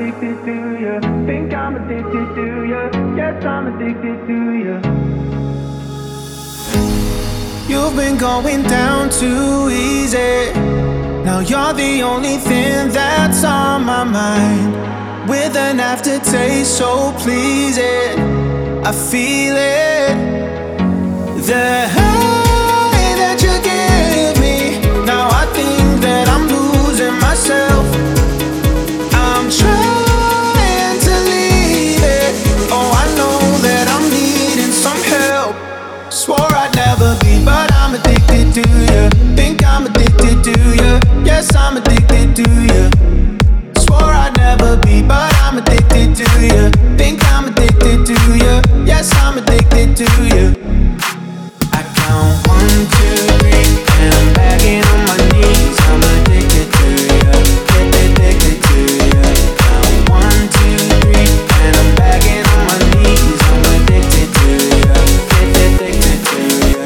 addicted to you. Think I'm addicted to you. Yes, I'm addicted to you. You've been going down too easy. Now you're the only thing that's on my mind. With an aftertaste so pleasing, I feel it. The high that you give me. Now I think that I'm losing myself. I'm trying to leave it. Oh, I know that I'm needing some help. Swore I'd never be, but I'm addicted to you. Think I'm addicted to you. Yes, I'm addicted to you. Swore I'd never be, but I'm addicted to you. Think I'm addicted to you. Yes, I'm addicted to you. I count 1, 2, 3, and I'm begging on my knees. I'm addicted to you. Addicted to you. Count 1, 2, 3, and I'm begging on my knees. I'm addicted to you. Addicted to you.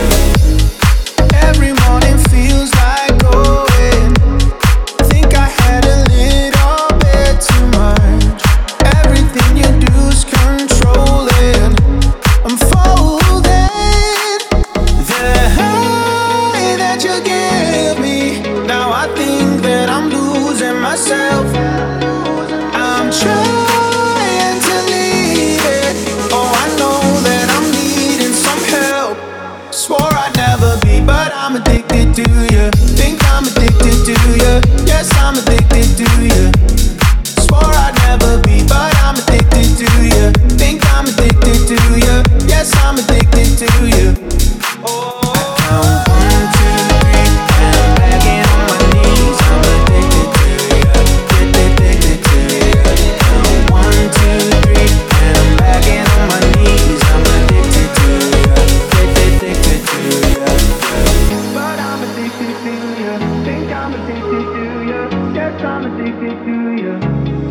Every morning feels like going. Think I had a little bit too much. Everything you do's controlling. I'm folding. The high that you give me. Now I think that I'm losing myself. I'm trying to leave it. Oh, I know that I'm needing some help. Swore I'd never be, but I'm addicted to you. Think I'm addicted to you. Yes, I'm addicted to you. Swore I'd never be, but I'm addicted to you. Think I'm addicted to you. Yes, I'm addicted to you. I count 1, 2, 3, and I'm begging on my knees. I'm addicted to you. Addicted to you. Count 1, 2, 3, and I'm begging on my knees. I'm addicted to you. Addicted to you. But I'm addicted to you. Think I'm addicted to you. Yes, I'm addicted to you.